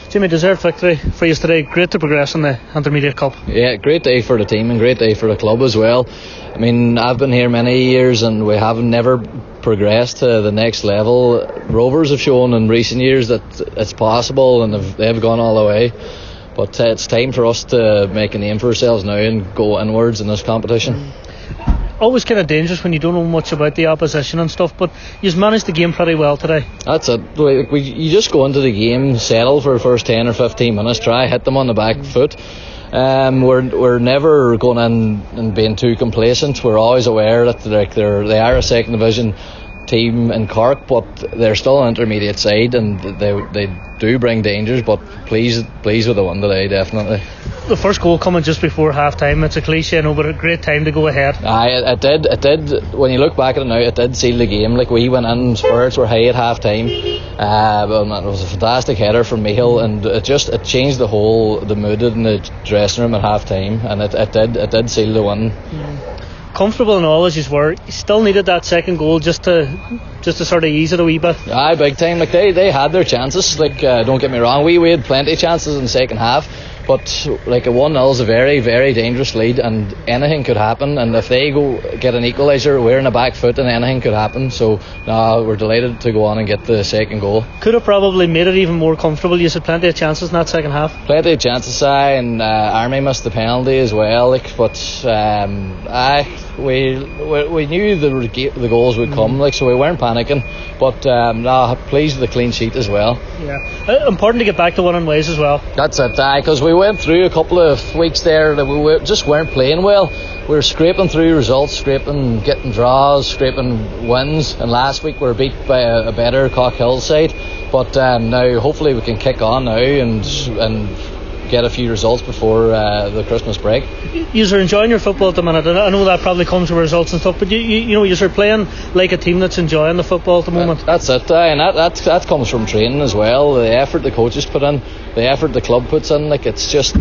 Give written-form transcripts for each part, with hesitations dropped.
Jimmy, deserved victory for you today. Great to progress in the Intermediate Cup. Yeah, great day for the team and great day for the club as well. I mean, I've been here many years and we have never progressed to the next level. Rovers have shown in recent years that it's possible and they've gone all the way. But it's time for us to make a name for ourselves now and go inwards in this competition. Always kind of dangerous when you don't know much about the opposition and stuff, but you've managed the game pretty well today. That's it. You just go into the game, settle for the first 10 or 15 minutes, try hit them on the back foot. We're never going in and being too complacent. We're always aware that they are a second division team in Cork, but they're still an intermediate side and they do bring dangers, but pleased with the one today, definitely. The first goal coming just before half time, it's a cliche, I know, but a great time to go ahead. It did. When you look back at it now, it did seal the game. Like, we went in, spirits were high at half time. It was a fantastic header from Michael, and it changed the mood in the dressing room at half time, and it did seal the win. Comfortable and all as you were, you still needed that second goal just to sort of ease it a wee bit. Aye, big time. Like, they had their chances. Like, don't get me wrong, we had plenty of chances in the second half, but like, a 1-0 is a very, very dangerous lead and anything could happen, and if they go get an equaliser, we're in the back foot and anything could happen. So we're delighted to go on and get the second goal. Could have probably made it even more comfortable. You had plenty of chances in that second half. Plenty of chances, and Army missed the penalty as well. Like, but we knew the goals would come, like, so we weren't panicking. But pleased with the clean sheet as well. Yeah, important to get back to winning ways as well. That's it, because we went through a couple of weeks there that we just weren't playing well. We were scraping through results, getting draws, scraping wins, and last week we were beat by a better Cockhill side. But now hopefully we can kick on now and get a few results before the Christmas break. You're enjoying your football at the minute, and I know that probably comes with results and stuff, but you're playing like a team that's enjoying the football at the moment. That's it, and that comes from training as well. The effort the coaches put in, the effort the club puts in. Like, it's just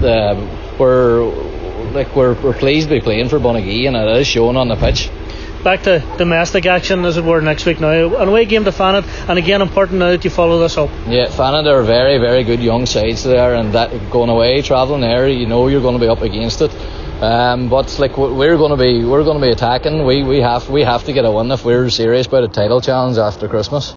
we're pleased to be playing for Bunagee, and it is showing on the pitch. Back to domestic action, as it were, next week now. An away game to Fannet, and again important now that you follow this up. Yeah, Fannet are very, very good young sides there, and that going away, travelling there, you're going to be up against it. But like, we're going to be attacking. We have to get a win if we're serious about a title challenge after Christmas.